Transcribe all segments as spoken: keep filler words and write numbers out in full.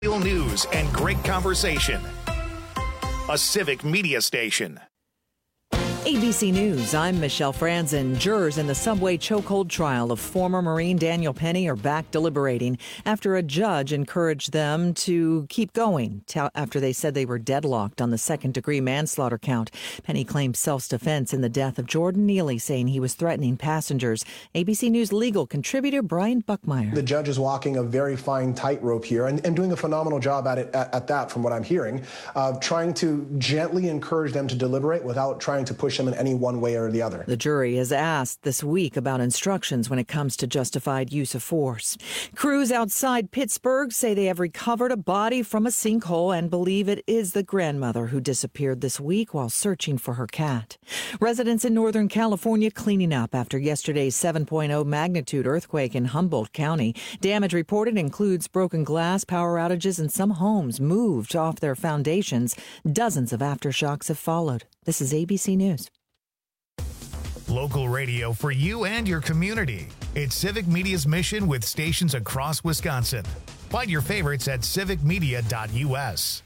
Real news and great conversation. A Civic Media station. A B C News, I'm Michelle Franzen. Jurors in the subway chokehold trial of former Marine Daniel Penny are back deliberating after a judge encouraged them to keep going after they said they were deadlocked on the second-degree manslaughter count. Penny claimed self-defense in the death of Jordan Neely, saying he was threatening passengers. A B C News legal contributor Brian Buckmeyer. The judge is walking a very fine tightrope here and, and doing a phenomenal job at it at, at that, from what I'm hearing, of trying to gently encourage them to deliberate without trying to push them in any one way or the other. The jury has asked this week about instructions when it comes to justified use of force. Crews outside Pittsburgh say they have recovered a body from a sinkhole and believe it is the grandmother who disappeared this week while searching for her cat. Residents in Northern California cleaning up after yesterday's seven point oh magnitude earthquake in Humboldt County. Damage reported includes broken glass, power outages, and some homes moved off their foundations. Dozens of aftershocks have followed. This is A B C News. Local radio for you and your community. It's Civic Media's mission with stations across Wisconsin. Find your favorites at civic media dot u s.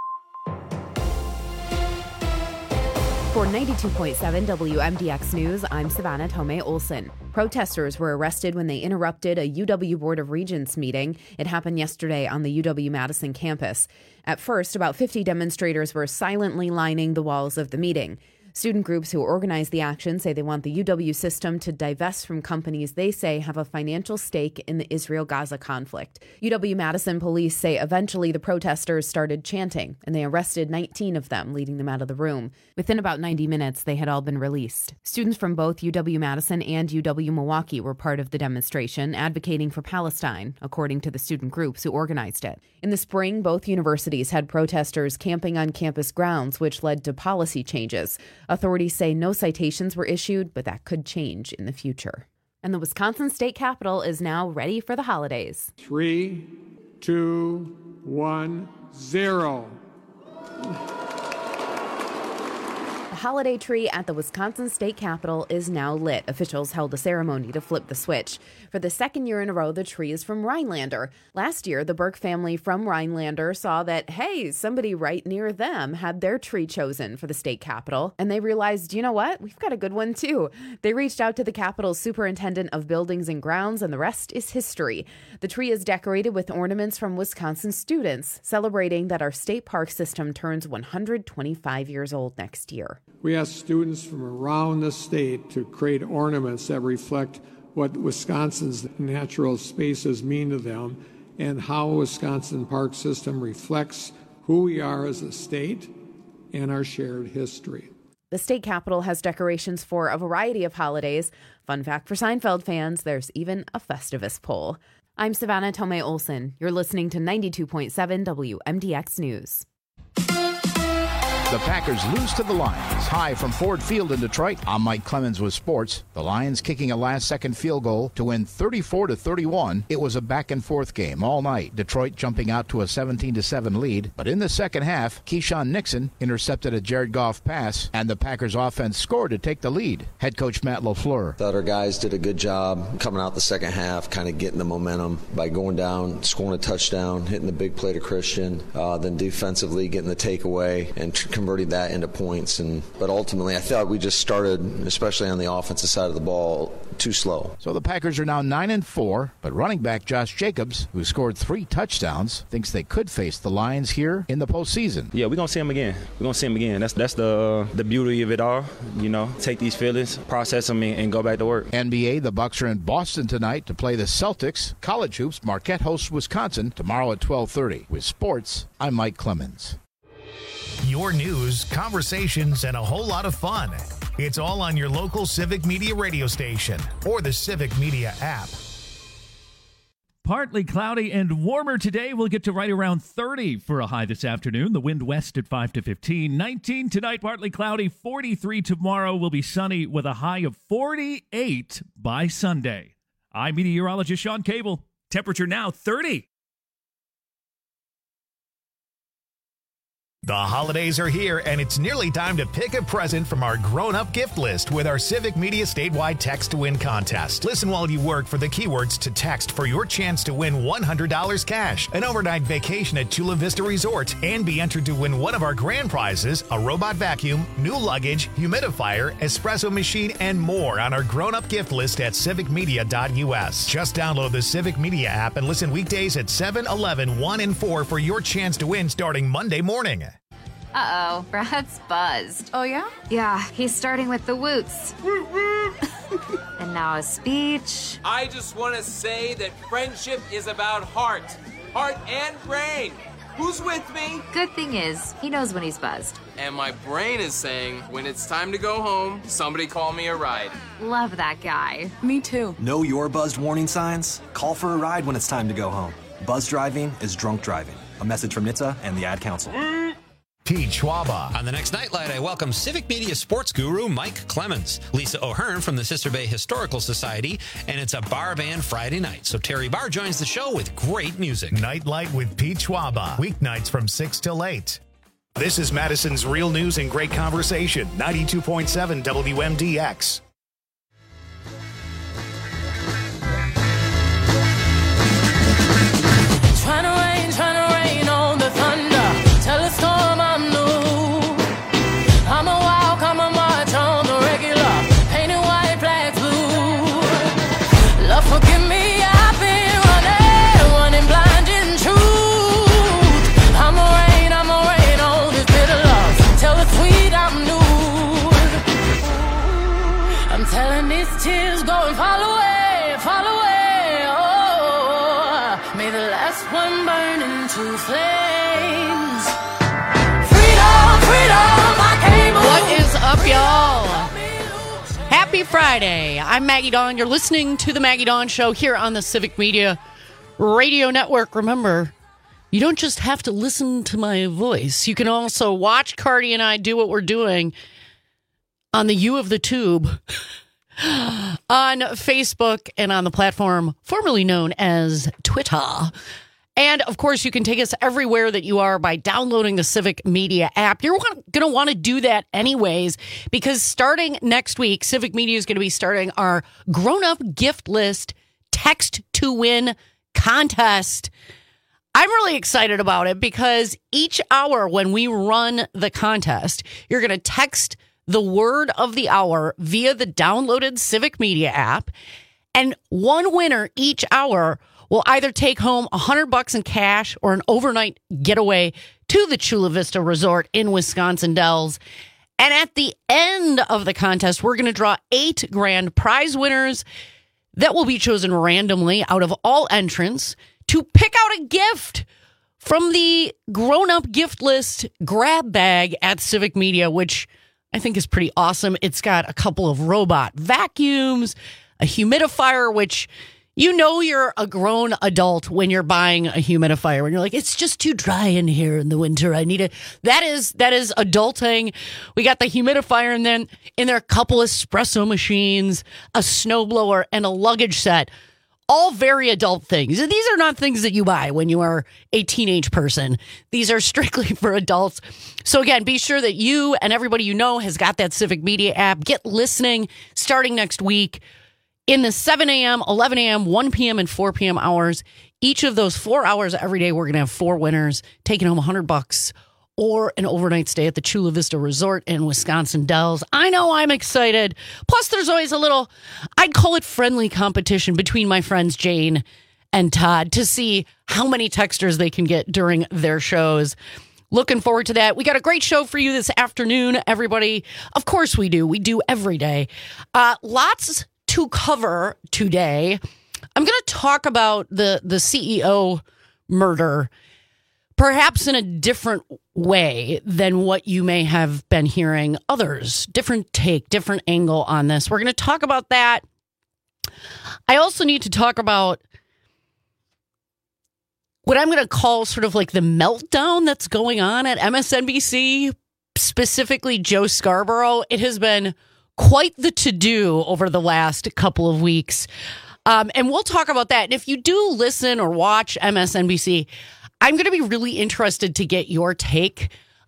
For ninety-two point seven W M D X News, I'm Savannah Tomei Olson. Protesters were arrested when they interrupted a U W Board of Regents meeting. It happened yesterday on the U W-Madison campus. At first, about fifty demonstrators were silently lining the walls of the meeting. Student groups who organized the action say they want the U W system to divest from companies they say have a financial stake in the Israel-Gaza conflict. U W-Madison police say eventually the protesters started chanting, and they arrested nineteen of them, leading them out of the room. Within about ninety minutes, they had all been released. Students from both U W-Madison and U W-Milwaukee were part of the demonstration, advocating for Palestine, according to the student groups who organized it. In the spring, both universities had protesters camping on campus grounds, which led to policy changes. Authorities say no citations were issued, but that could change in the future. And the Wisconsin State Capitol is now ready for the holidays. Three, two, one, zero. The holiday tree at the Wisconsin State Capitol is now lit. Officials held a ceremony to flip the switch. For the second year in a row, the tree is from Rhinelander. Last year, the Burke family from Rhinelander saw that, hey, somebody right near them had their tree chosen for the state capitol. And they realized, you know what? We've got a good one, too. They reached out to the Capitol's superintendent of buildings and grounds, and the rest is history. The tree is decorated with ornaments from Wisconsin students, celebrating that our state park system turns one hundred twenty-five years old next year. We asked students from around the state to create ornaments that reflect what Wisconsin's natural spaces mean to them and how Wisconsin park system reflects who we are as a state and our shared history. The state capitol has decorations for a variety of holidays. Fun fact for Seinfeld fans, there's even a Festivus pole. I'm Savannah Tomei Olson. You're listening to ninety-two point seven W M D X News. The Packers lose to the Lions. High from Ford Field in Detroit. I'm Mike Clemens with sports. The Lions kicking a last-second field goal to win thirty-four to thirty-one. It was a back-and-forth game all night. Detroit jumping out to a seventeen to seven lead. But in the second half, Keyshawn Nixon intercepted a Jared Goff pass, and the Packers offense scored to take the lead. Head coach Matt LaFleur. Thought our guys did a good job coming out the second half, kind of getting the momentum by going down, scoring a touchdown, hitting the big play to Christian, uh, then defensively getting the takeaway and tr- converting that into points. And but ultimately, I thought we just started, especially on the offensive side of the ball, too slow. So the Packers are now nine and four, but running back Josh Jacobs, who scored three touchdowns, thinks they could face the Lions here in the postseason. Yeah, we're gonna see them again. We're gonna see them again. That's that's the uh, the beauty of it all. You know, take these feelings, process them, and, and go back to work. N B A, the Bucks are in Boston tonight to play the Celtics. College hoops, Marquette hosts Wisconsin tomorrow at twelve thirty. With sports, I'm Mike Clemens. Your news, conversations, and a whole lot of fun. It's all on your local Civic Media radio station or the Civic Media app. Partly cloudy and warmer today. We'll get to right around thirty for a high this afternoon. The wind west at five to fifteen. nineteen tonight, partly cloudy. forty-three tomorrow. Will be sunny with a high of forty-eight by Sunday. I'm meteorologist Sean Cable. Temperature now thirty. The holidays are here, and it's nearly time to pick a present from our grown-up gift list with our Civic Media statewide Text to Win contest. Listen while you work for the keywords to text for your chance to win one hundred dollars cash, an overnight vacation at Chula Vista Resort, and be entered to win one of our grand prizes, a robot vacuum, new luggage, humidifier, espresso machine, and more on our grown-up gift list at civic media dot u s. Just download the Civic Media app and listen weekdays at seven, eleven, one, and four for your chance to win starting Monday morning. Uh-oh, Brad's buzzed. Oh, yeah? Yeah, he's starting with the woots. And now a speech. I just want to say that friendship is about heart. Heart and brain. Who's with me? Good thing is, he knows when he's buzzed. And my brain is saying, when it's time to go home, somebody call me a ride. Love that guy. Me too. Know your buzzed warning signs? Call for a ride when it's time to go home. Buzz driving is drunk driving. A message from N H T S A and the Ad Council. Pete Schwaba. On the next Nightlight, I welcome Civic Media sports guru Mike Clemens, Lisa O'Hearn from the Sister Bay Historical Society, and it's a bar band Friday night. So Terry Barr joins the show with great music. Nightlight with Pete Schwaba. Weeknights from six till eight. This is Madison's Real News and Great Conversation, ninety-two point seven W M D X. Trying to rain, trying to rain on the thunder. Tell a storm I'm new. I'm a walk, I'm a march on the regular. Painted white flags blue. Love, forgive me, I've been running, running blind in truth. I'm a rain, I'm a rain on this bitter love. Tell the sweet I'm new. I'm telling these tears go and fall away, fall away. Oh, may the last one burn into flames. What is up, y'all? Happy Friday. I'm Maggie Dawn. You're listening to The Maggie Dawn Show here on the Civic Media Radio Network. Remember, you don't just have to listen to my voice. You can also watch Cardi and I do what we're doing on the U of the Tube on Facebook and on the platform formerly known as Twitter. And, of course, you can take us everywhere that you are by downloading the Civic Media app. You're going to want to do that anyways, because starting next week, Civic Media is going to be starting our grown-up gift list text to win contest. I'm really excited about it because each hour when we run the contest, you're going to text the word of the hour via the downloaded Civic Media app, and one winner each hour will either take home one hundred bucks in cash or an overnight getaway to the Chula Vista Resort in Wisconsin Dells. And at the end of the contest, we're going to draw eight grand prize winners that will be chosen randomly out of all entrants to pick out a gift from the grown-up gift list grab bag at Civic Media, which I think is pretty awesome. It's got a couple of robot vacuums, a humidifier, which you know you're a grown adult when you're buying a humidifier, when you're like, it's just too dry in here in the winter. I need it. That is that is adulting. We got the humidifier, and then in there a couple of espresso machines, a snowblower, and a luggage set. All very adult things. These are not things that you buy when you are a teenage person. These are strictly for adults. So again, be sure that you and everybody you know has got that Civic Media app. Get listening starting next week. In the seven a.m., eleven a.m., one p.m., and four p.m. hours, each of those four hours every day, we're going to have four winners taking home one hundred bucks or an overnight stay at the Chula Vista Resort in Wisconsin Dells. I know I'm excited. Plus, there's always a little, I'd call it friendly competition between my friends Jane and Todd to see how many texters they can get during their shows. Looking forward to that. We got a great show for you this afternoon, everybody. Of course we do. We do every day. Uh, lots to cover today. I'm going to talk about the, the C E O murder, perhaps in a different way than what you may have been hearing others. Different take, different angle on this. We're going to talk about that. I also need to talk about what I'm going to call sort of like the meltdown that's going on at M S N B C, specifically Joe Scarborough. It has been quite the to-do over the last couple of weeks. Um, and we'll talk about that. And if you do listen or watch M S N B C, I'm going to be really interested to get your take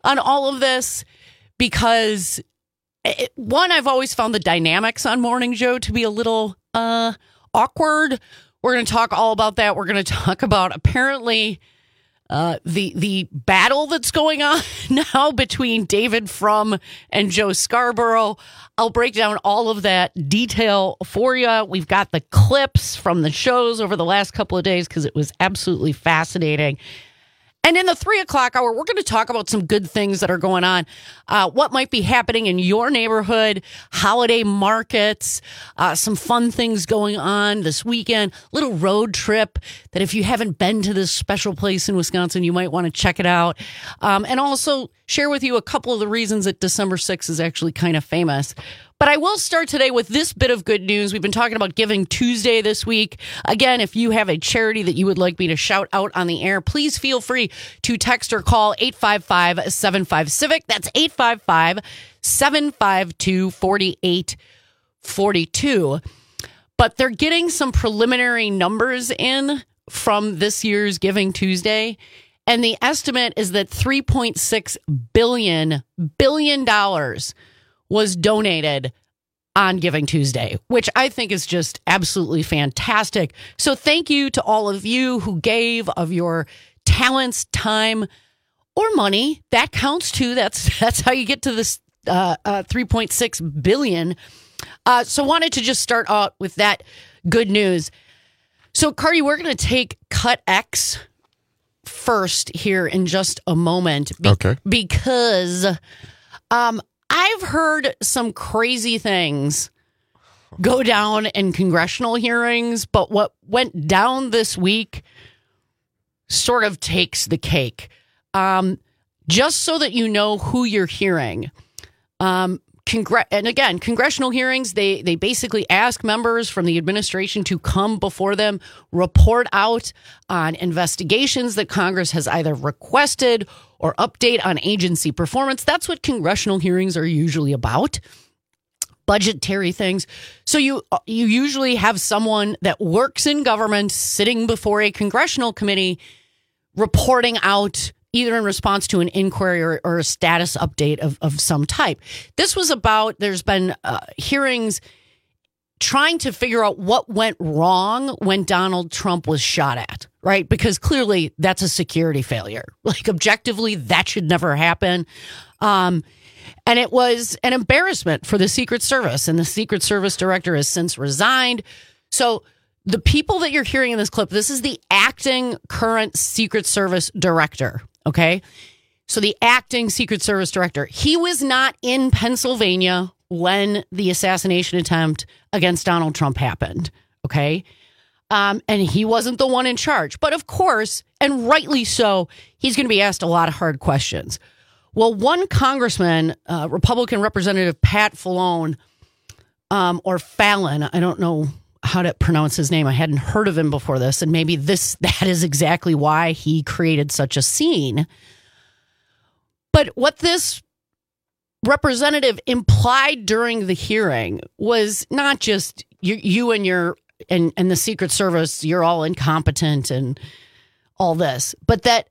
on all of this because, it, one, I've always found the dynamics on Morning Joe to be a little uh, awkward. We're going to talk all about that. We're going to talk about apparently uh, the the battle that's going on now between David Frum and Joe Scarborough. I'll break down all of that detail for you. We've got the clips from the shows over the last couple of days because it was absolutely fascinating. And in the three o'clock hour, we're going to talk about some good things that are going on, uh, what might be happening in your neighborhood, holiday markets, uh, some fun things going on this weekend, little road trip that if you haven't been to this special place in Wisconsin, you might want to check it out. Um, and also share with you a couple of the reasons that December sixth is actually kind of famous. But I will start today with this bit of good news. We've been talking about Giving Tuesday this week. Again, if you have a charity that you would like me to shout out on the air, please feel free to text or call eight five five, seven five, CIVIC. That's eight five five, seven five two, four eight four two. But they're getting some preliminary numbers in from this year's Giving Tuesday. And the estimate is that three point six billion billion dollars was donated on Giving Tuesday, which I think is just absolutely fantastic. So thank you to all of you who gave of your talents, time, or money. That counts too. That's that's how you get to this uh, uh, three point six billion dollars. Uh, so wanted to just start out with that good news. So Cardi, we're going to take Cut X first here in just a moment. Be- okay. Because um, I've heard some crazy things go down in congressional hearings, but what went down this week sort of takes the cake. Um, just so that you know who you're hearing. Um, congr- and again, congressional hearings, they, they basically ask members from the administration to come before them, report out on investigations that Congress has either requested or update on agency performance. That's what congressional hearings are usually about. Budgetary things. So you you usually have someone that works in government sitting before a congressional committee reporting out either in response to an inquiry or, or a status update of, of some type. This was about, there's been uh, hearings trying to figure out what went wrong when Donald Trump was shot at, right? Because clearly that's a security failure. Like objectively, that should never happen. Um, and it was an embarrassment for the Secret Service, and the Secret Service director has since resigned. So the people that you're hearing in this clip, this is the acting current Secret Service director, okay? So the acting Secret Service director, he was not in Pennsylvania when the assassination attempt against Donald Trump happened, okay? Um, and he wasn't the one in charge. But of course, and rightly so, he's going to be asked a lot of hard questions. Well, one congressman, uh, Republican Representative Pat Fallone, um, or Fallon, I don't know how to pronounce his name. I hadn't heard of him before this, and maybe this that is exactly why he created such a scene. But what this representative implied during the hearing was not just you, you and your and, and the Secret Service, you're all incompetent and all this, but that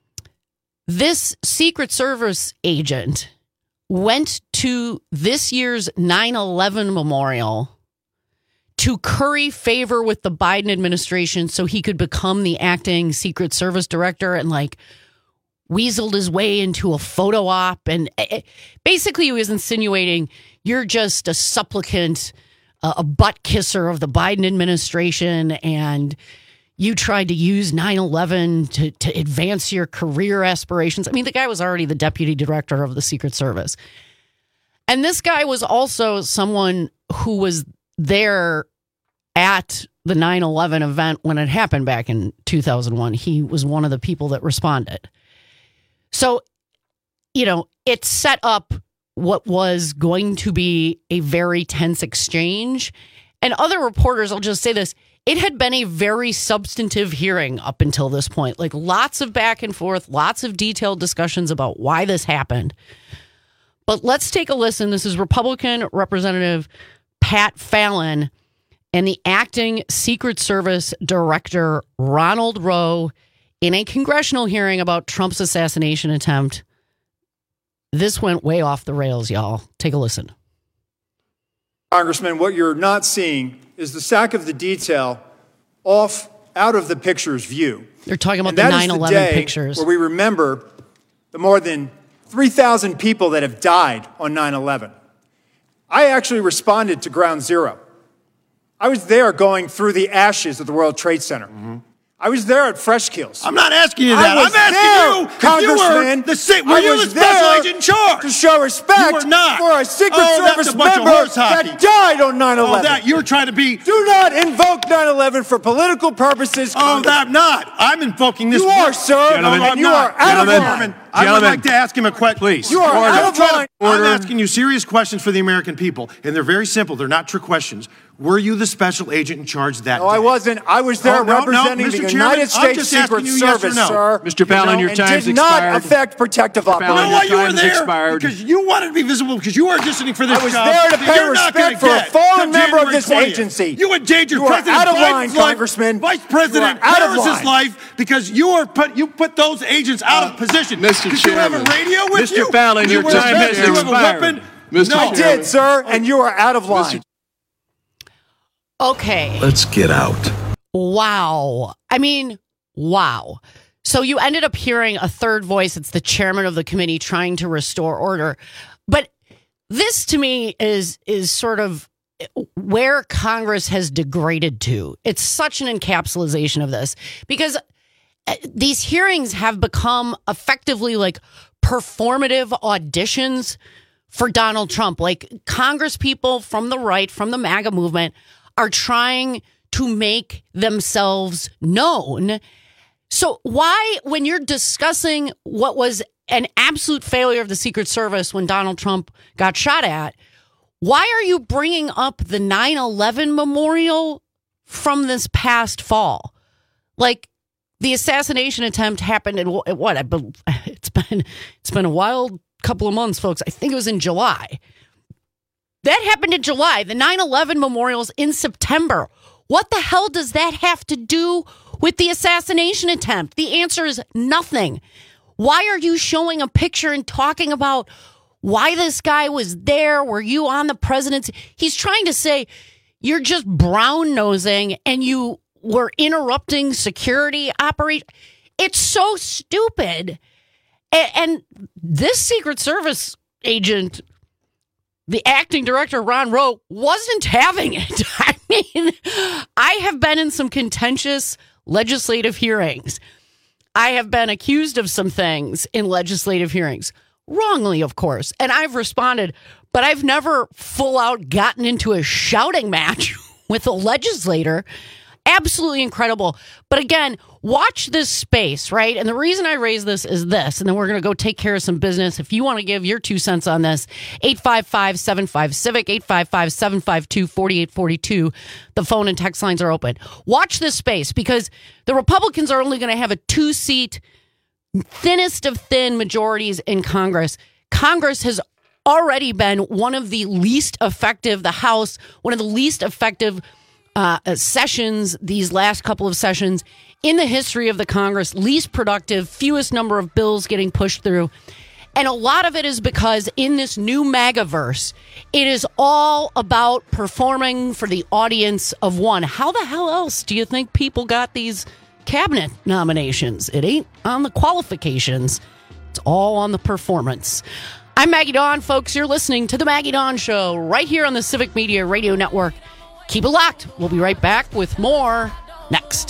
this Secret Service agent went to this year's nine eleven memorial to curry favor with the Biden administration so he could become the acting Secret Service director, and like weaseled his way into a photo op. And basically he was insinuating you're just a supplicant, a butt kisser of the Biden administration, and you tried to use nine eleven to, to advance your career aspirations. I mean, the guy was already the deputy director of the Secret Service. And this guy was also someone who was there at the nine eleven event when it happened back in two thousand one. He was one of the people that responded. So, you know, it set up what was going to be a very tense exchange. And other reporters, I'll just say this, it had been a very substantive hearing up until this point. Like lots of back and forth, lots of detailed discussions about why this happened. But let's take a listen. This is Republican Representative Pat Fallon and the acting Secret Service Director Ronald Rowe in a congressional hearing about Trump's assassination attempt this went way off the rails, y'all. Take a listen. Congressman, what you're not seeing is the sack of the detail off out of the picture's view. They're talking about And the that nine is eleven the day pictures. where we remember the more than three thousand people that have died on nine eleven. I actually responded to Ground Zero. I was there going through the ashes of the World Trade Center. Mm-hmm. I was there at Fresh Kills. I'm not asking you that. I was I'm asking there, you if Congressman. you were the, si- were I you was the special there agent in charge? to show respect You were not. for a Secret oh, Service that's a bunch member of horse hockey. that died on nine eleven. Oh, that you're trying to be. Do not invoke nine eleven for political purposes. Oh, that I'm not. I'm invoking this. You are, sir. Gentlemen, and I'm you not. are out Gentlemen, of line. I would Gentlemen. like to ask him a question. Please. You are Order. out of line. I'm asking you serious questions for the American people, and they're very simple. They're not trick questions. Were you the special agent in charge that No, day? I wasn't. I was there Oh, no, no, representing Mister the Chairman, United I'm States just Secret asking you yes or Service, no. sir. Mister Fallon, your and time's did expired. not affect protective Mister Fallon, operations. No, your you were time is there expired. because you wanted to be visible because you were auditioning for this I was job. there to that pay you're not gonna respect for a get fallen till member of January this twentieth. agency. You endangered You are President out of Biden's line, life, Congressman. Vice You President are out of Harris's line. life because you are put you put those agents out of position. Mister Did you have a Chairman. radio with Mister you? Fallon, Did your you wear a time vest? has Did you have a expired. weapon? Mister No. I did, sir, and you are out of line. Okay. Let's get out. Wow. I mean, wow. So you ended up hearing a third voice. It's the chairman of the committee trying to restore order. But this to me is is sort of where Congress has degraded to. It's such an encapsulation of this because these hearings have become effectively like performative auditions for Donald Trump. Like Congress people from the right, from the MAGA movement, are trying to make themselves known. So why, when you're discussing what was an absolute failure of the Secret Service when Donald Trump got shot at, why are you bringing up the nine eleven memorial from this past fall? Like the assassination attempt happened in what? I believe it's been it's been a wild couple of months, folks. I think it was in July. That happened in July. The nine eleven memorial's in September. What the hell does that have to do with the assassination attempt? The answer is nothing. Why are you showing a picture and talking about why this guy was there? Were you on the presidency? He's trying to say you're just brown nosing and you were interrupting security operation. It's so stupid. And, and this Secret Service agent, the acting director, Ron Rowe, wasn't having it. I mean, I have been in some contentious legislative hearings. I have been accused of some things in legislative hearings. Wrongly, of course. And I've responded, but I've never full out gotten into a shouting match with a legislator. Absolutely incredible. But again, watch this space, right? And the reason I raise this is this, and then we're going to go take care of some business. If you want to give your two cents on this, eight five five, seven five, CIVIC, eight five five, seven five two, four eight four two. The phone and text lines are open. Watch this space because the Republicans are only going to have a two-seat, thinnest of thin majorities in Congress. Congress has already been one of the least effective, the House, one of the least effective Uh, sessions, these last couple of sessions in the history of the Congress, least productive, fewest number of bills getting pushed through. And a lot of it is because in this new MAGAverse, it is all about performing for the audience of one. How the hell else do you think people got these cabinet nominations? It ain't on the qualifications. It's all on the performance. I'm Maggie Dawn, folks. You're listening to The Maggie Dawn Show right here on the Civic Media Radio Network. Keep it locked. We'll be right back with more next.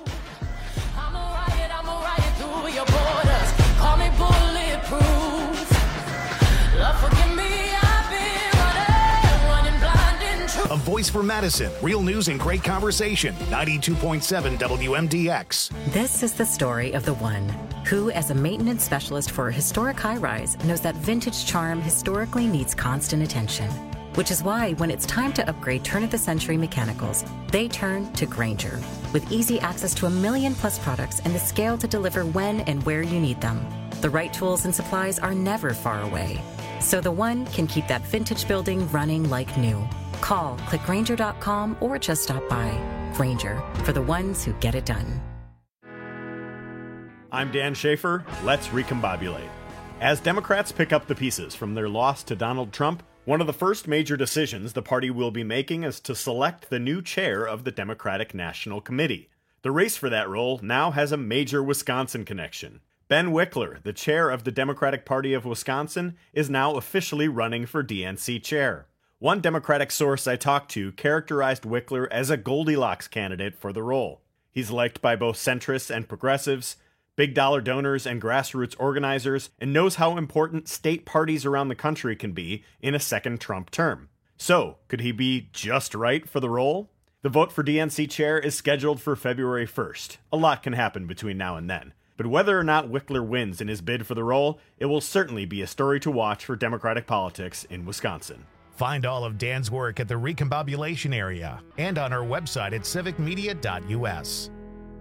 A voice for Madison. Real news and great conversation. ninety-two point seven W M D X. This is the story of the one who, as a maintenance specialist for a historic high-rise, knows that vintage charm historically needs constant attention. Which is why when it's time to upgrade turn-of-the-century mechanicals, they turn to Grainger. With easy access to a million plus products and the scale to deliver when and where you need them. The right tools and supplies are never far away. So the one can keep that vintage building running like new. Call, click Grainger dot com, or just stop by. Grainger, for the ones who get it done. I'm Dan Schaefer. Let's recombobulate. As Democrats pick up the pieces from their loss to Donald Trump, one of the first major decisions the party will be making is to select the new chair of the Democratic National Committee. The race for that role now has a major Wisconsin connection. Ben Wickler, the chair of the Democratic Party of Wisconsin, is now officially running for D N C chair. One Democratic source I talked to characterized Wickler as a Goldilocks candidate for the role. He's liked by both centrists and progressives, big dollar donors and grassroots organizers, and knows how important state parties around the country can be in a second Trump term. So, could he be just right for the role? The vote for D N C chair is scheduled for February first. A lot can happen between now and then. But whether or not Wickler wins in his bid for the role, it will certainly be a story to watch for Democratic politics in Wisconsin. Find all of Dan's work at the Recombobulation area and on our website at civic media dot u s.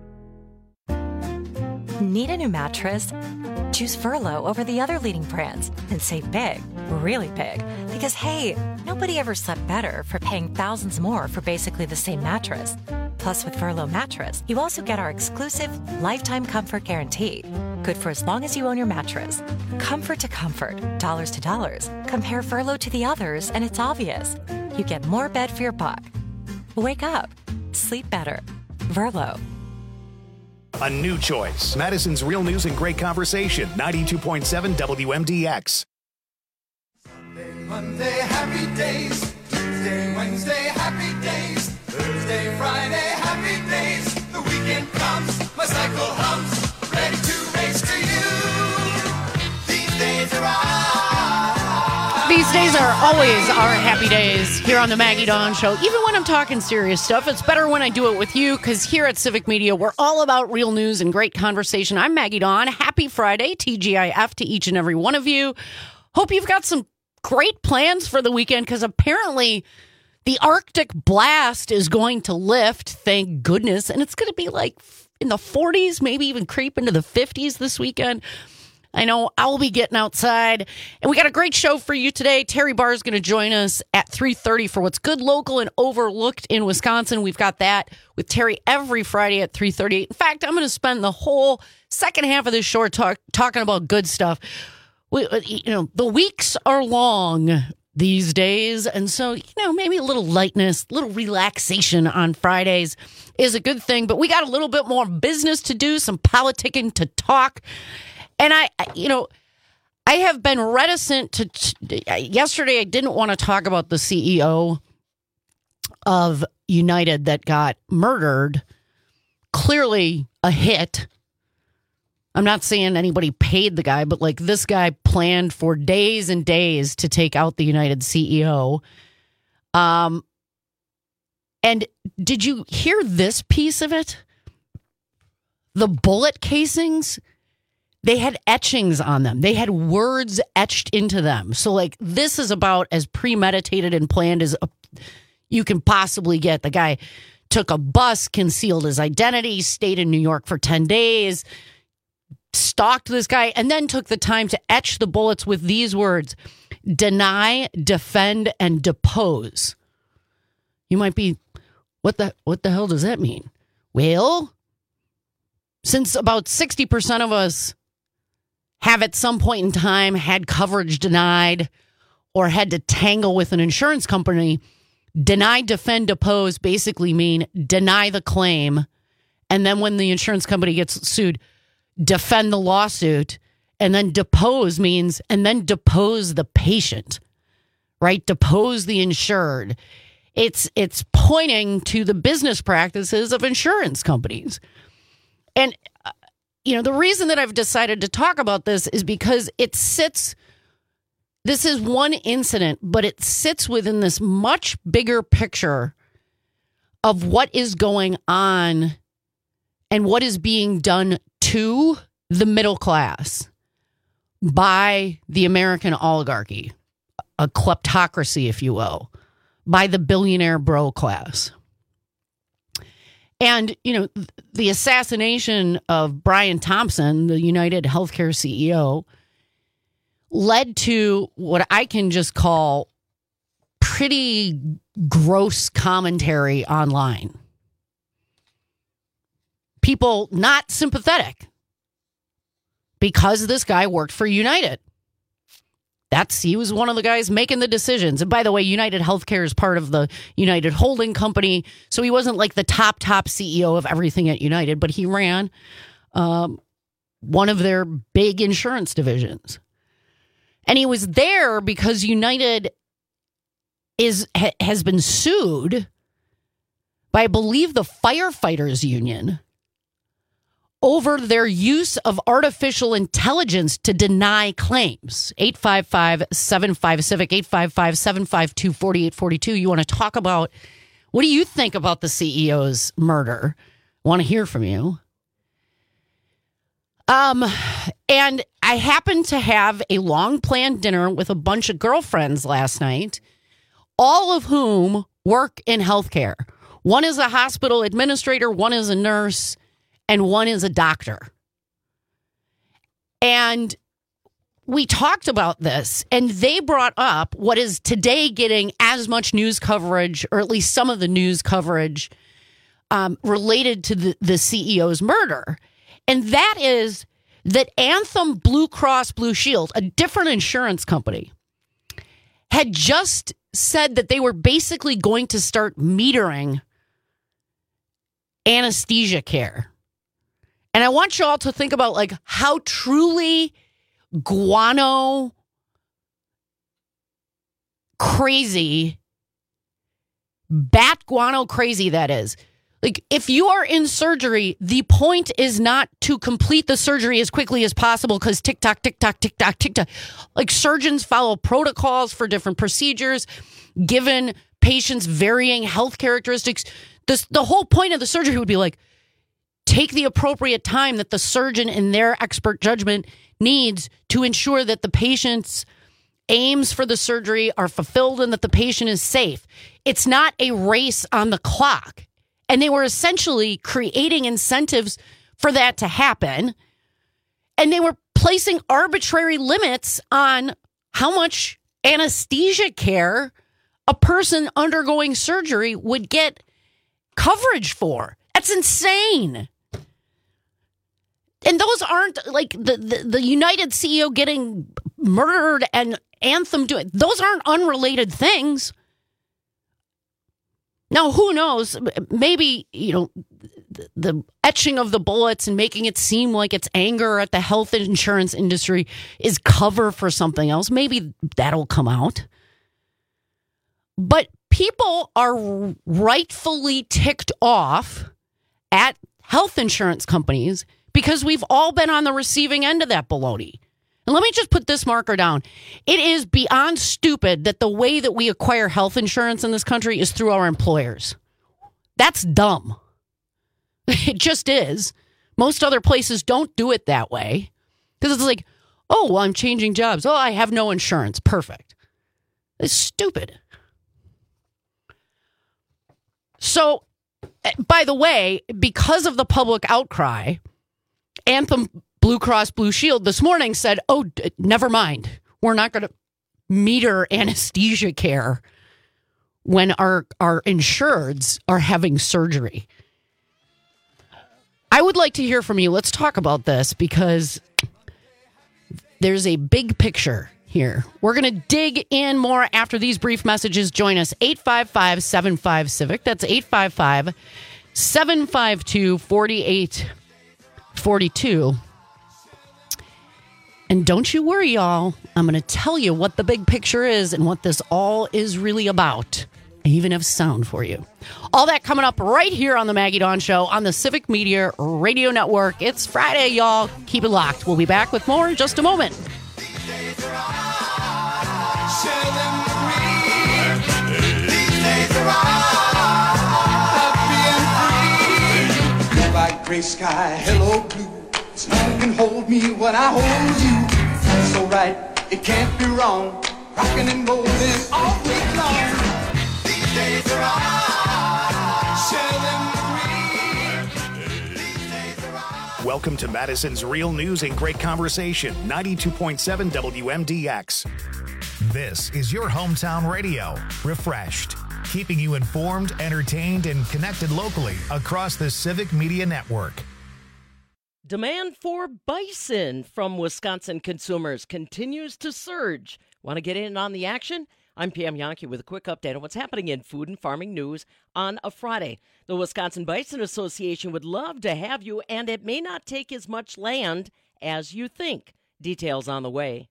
Need a new mattress? Choose Furlow over the other leading brands and save big, really big. Because hey, nobody ever slept better for paying thousands more for basically the same mattress. Plus, with Furlow mattress, you also get our exclusive lifetime comfort guarantee. Good for as long as you own your mattress. Comfort to comfort, dollars to dollars. Compare Furlow to the others, and it's obvious. You get more bed for your buck. Wake up. Sleep better. Furlow. A new choice. Madison's Real News and Great Conversation. ninety-two point seven W M D X. Sunday, Monday, happy days. Tuesday, Wednesday, happy days. Thursday, Friday, happy days. The weekend comes, my cycle hums, ready to race to you. These days are ours. These days are always our happy days here on the Maggie Dawn Show. Even when I'm talking serious stuff, it's better when I do it with you, because here at Civic Media, we're all about real news and great conversation. I'm Maggie Dawn. Happy Friday, T G I F to each and every one of you. Hope you've got some great plans for the weekend, because apparently the Arctic blast is going to lift, thank goodness, and it's going to be like in the forties, maybe even creep into the fifties this weekend. I know I'll be getting outside, and we got a great show for you today. Terry Barr is going to join us at three thirty for What's Good, Local, and Overlooked in Wisconsin. We've got that with Terry every Friday at three thirty. In fact, I'm going to spend the whole second half of this show talk, talking about good stuff. We, you know, the weeks are long these days, and so, you know, maybe a little lightness, a little relaxation on Fridays is a good thing, but we got a little bit more business to do, some politicking to talk. And I, you know, I have been reticent to, to yesterday I didn't want to talk about the C E O of United that got murdered. Clearly a hit. I'm not saying anybody paid the guy, but like this guy planned for days and days to take out the United C E O. Um, and did you hear this piece of it? The bullet casings, they had etchings on them. They had words etched into them. So like this is about as premeditated and planned as a, you can possibly get. The guy took a bus, concealed his identity, stayed in New York for ten days, stalked this guy, and then took the time to etch the bullets with these words: deny, defend, and depose. You might be, what the what the hell does that mean? Well, since about sixty percent of us have at some point in time had coverage denied or had to tangle with an insurance company, deny, defend, depose basically mean deny the claim, and then when the insurance company gets sued, defend the lawsuit, and then depose means, and then depose the patient, right? Depose the insured. It's it's pointing to the business practices of insurance companies. And, uh, you know, the reason that I've decided to talk about this is because it sits, this is one incident, but it sits within this much bigger picture of what is going on and what is being done to the middle class by the American oligarchy, a kleptocracy, if you will, by the billionaire bro class. And, you know, the assassination of Brian Thompson, the United Healthcare C E O, led to what I can just call pretty gross commentary online. People not sympathetic because this guy worked for United. That's he was one of the guys making the decisions. And by the way, United Healthcare is part of the United Holding Company, so he wasn't like the top top C E O of everything at United, but he ran um, one of their big insurance divisions, and he was there because United is ha, has been sued by, I believe, the firefighters union over their use of artificial intelligence to deny claims. eight five five, seven five, CIVIC, eight five five, seven five two, four eight four two. You want to talk about, what do you think about the C E O's murder? I want to hear from you. Um, and I happened to have a long-planned dinner with a bunch of girlfriends last night, all of whom work in healthcare. One is a hospital administrator, one is a nurse, and one is a doctor. And we talked about this, and they brought up what is today getting as much news coverage, or at least some of the news coverage um, related to the, the C E O's murder. And that is that Anthem Blue Cross Blue Shield, a different insurance company, had just said that they were basically going to start metering anesthesia care. And I want you all to think about like how truly guano crazy, bat guano crazy that is. Like, if you are in surgery, the point is not to complete the surgery as quickly as possible because tick-tock, tick-tock, tick-tock, tick-tock. Like, surgeons follow protocols for different procedures, given patients varying health characteristics. This, the whole point of the surgery would be like, take the appropriate time that the surgeon in their expert judgment needs to ensure that the patient's aims for the surgery are fulfilled and that the patient is safe. It's not a race on the clock. And they were essentially creating incentives for that to happen. And they were placing arbitrary limits on how much anesthesia care a person undergoing surgery would get coverage for. That's insane. And those aren't like the, the, the United C E O getting murdered and Anthem doing, those aren't unrelated things. Now, who knows? Maybe, you know, the, the etching of the bullets and making it seem like it's anger at the health insurance industry is cover for something else. Maybe that'll come out. But people are rightfully ticked off at health insurance companies because we've all been on the receiving end of that baloney. And let me just put this marker down. It is beyond stupid that the way that we acquire health insurance in this country is through our employers. That's dumb. It just is. Most other places don't do it that way. Because it's like, oh, well, I'm changing jobs. Oh, I have no insurance. Perfect. It's stupid. So, by the way, because of the public outcry, Anthem Blue Cross Blue Shield this morning said, oh, d- never mind. We're not going to meter anesthesia care when our, our insureds are having surgery. I would like to hear from you. Let's talk about this because there's a big picture here. We're going to dig in more after these brief messages. Join us, eight five five, seven five, CIVIC. That's eight five five, seven five two, four eight four two. And don't you worry, y'all. I'm going to tell you what the big picture is and what this all is really about. I even have sound for you. All that coming up right here on the Maggie Dawn Show on the Civic Media Radio Network. It's Friday, y'all. Keep it locked. We'll be back with more in just a moment. Gray sky, hello blue. Nothing can hold me when I hold you. So right, it can't be wrong. Rockin' and rollin' all week long. These days are ours. Share them with me. These days are ours. Welcome to Madison's Real News and Great Conversation, ninety-two point seven W M D X. This is your hometown radio, refreshed, keeping you informed, entertained, and connected locally across the Civic Media Network. Demand for bison from Wisconsin consumers continues to surge. Want to get in on the action? I'm Pam Yankee with a quick update on what's happening in food and farming news on a Friday. The Wisconsin Bison Association would love to have you, and it may not take as much land as you think. Details on the way.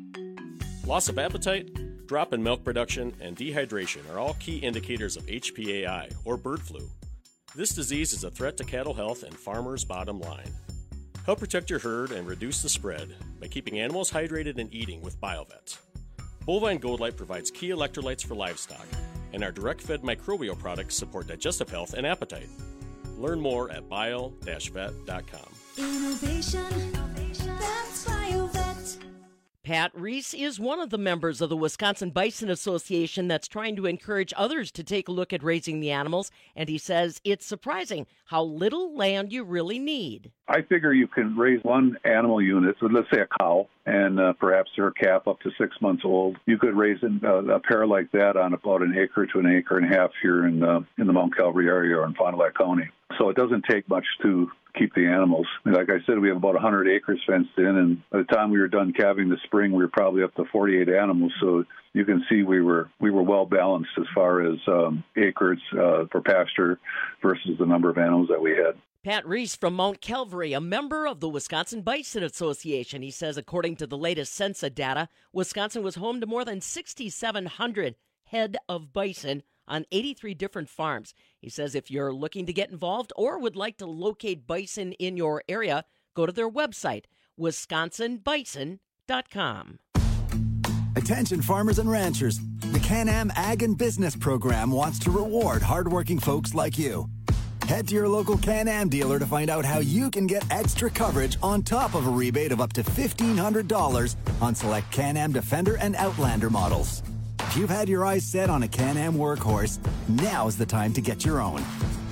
Loss of appetite, drop in milk production, and dehydration are all key indicators of H P A I, or bird flu. This disease is a threat to cattle health and farmers' bottom line. Help protect your herd and reduce the spread by keeping animals hydrated and eating with BioVet. Bovine Gold Light provides key electrolytes for livestock, and our direct-fed microbial products support digestive health and appetite. Learn more at bio dash vet dot com. Innovation, that's BioVet. Pat Reese is one of the members of the Wisconsin Bison Association that's trying to encourage others to take a look at raising the animals, and he says it's surprising how little land you really need. I figure you can raise one animal unit, so let's say a cow, and uh, perhaps her calf up to six months old. You could raise a, a pair like that on about an acre to an acre and a half here in, uh, in the Mount Calvary area or in Fond du Lac County. So it doesn't take much to keep the animals. Like I said, we have about one hundred acres fenced in, and by the time we were done calving this spring, we were probably up to forty-eight animals. So you can see we were we were well balanced as far as um, acres uh, for pasture versus the number of animals that we had. Pat Reese from Mount Calvary, a member of the Wisconsin Bison Association. He says, according to the latest Censa data, Wisconsin was home to more than six thousand seven hundred head of bison on eighty-three different farms. He says if you're looking to get involved or would like to locate bison in your area, go to their website, wisconsin bison dot com. Attention farmers and ranchers. The Can-Am Ag and Business Program wants to reward hardworking folks like you. Head to your local Can-Am dealer to find out how you can get extra coverage on top of a rebate of up to fifteen hundred dollars on select Can-Am Defender and Outlander models. If you've had your eyes set on a Can-Am workhorse, now's the time to get your own.